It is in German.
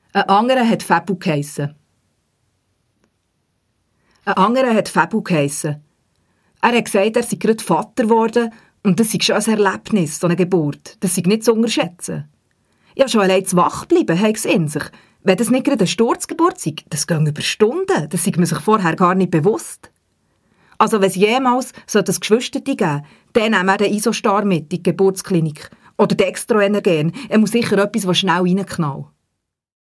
Ein anderer hat Fabu geheissen. Ein anderer hat Fabu geheissen. Er hat gesagt, er sei gerade Vater geworden und das sei schon ein Erlebnis, so eine Geburt. Das sei nicht zu unterschätzen. Ja, schon allein zu wach bleiben, hat es in sich. Wenn das nicht gerade eine Sturzgeburt sei, das geht über Stunden. Das sei man sich vorher gar nicht bewusst. Also wenn es jemals ein Geschwisterte geben, dann nehmen wir den Isostar mit in die Geburtsklinik. Oder Dextroenergen. Er muss sicher etwas, das schnell reinknallt.